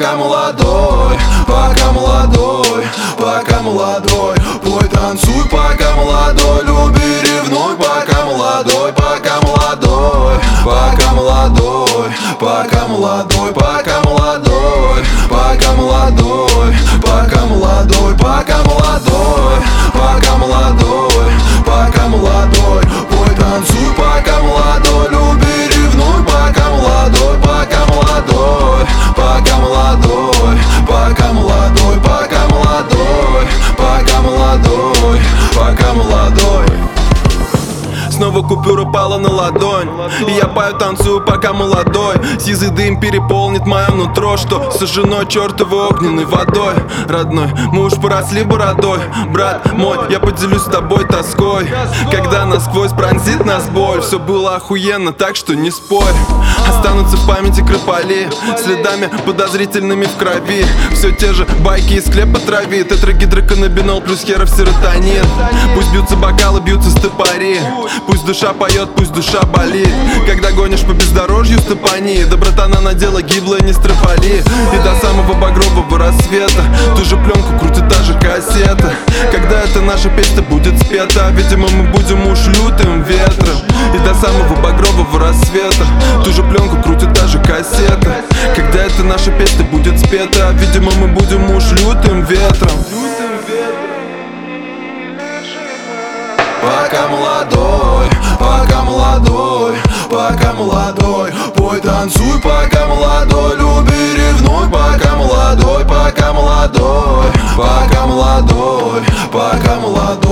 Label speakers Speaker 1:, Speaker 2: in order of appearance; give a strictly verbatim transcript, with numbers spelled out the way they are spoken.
Speaker 1: пока молодой, пока молодой, пока молодой. Пой, танцуй, пока молодой, люби, ревнуй, пока молодой, пока молодой, пока молодой, пока молодой, пока молодой, пока молодой, пока молодой, пока молодой, пока молодой, пока молодой. Пой, танцуй, пока молодой, люби, ревнуй, пока молодой, пока молодой, пока молодой, пока молодой, пока молодой, пока молодой, пока молодой. Снова купюра пала на ладонь, и я пою, танцую, пока молодой. Сизый дым переполнит мое нутро, что сожжено чертовой огненной водой. Родной, мы уж поросли бородой. Брат мой, я поделюсь с тобой тоской, когда насквозь пронзит нас боль. Все было охуенно, так что не спорь. Останутся в памяти крополи, следами подозрительными в крови. Все те же байки из склепа трави, тетрагидроканнабинол плюс херов серотонин. Пусть бьются бокалы, бьются стопори. Пусть душа поет, пусть душа болит. Когда гонишь по бездорожью стопани, да братана надела гиблая, не строфали. И до самого багрового рассвета ту же пленку крутит та же кассета. Когда эта наша песня будет спета, видимо мы будем уж лютым ветром. И до самого багрового рассвета ту же пленку крутит та же кассета. Когда эта наша песня будет спета, видимо мы будем уж лютым ветром. Пока молодой, пока молодой, пока молодой. Пой, танцуй, пока молодой, люби, ревнуй, пока молодой, пока молодой, пока молодой, пока молодой.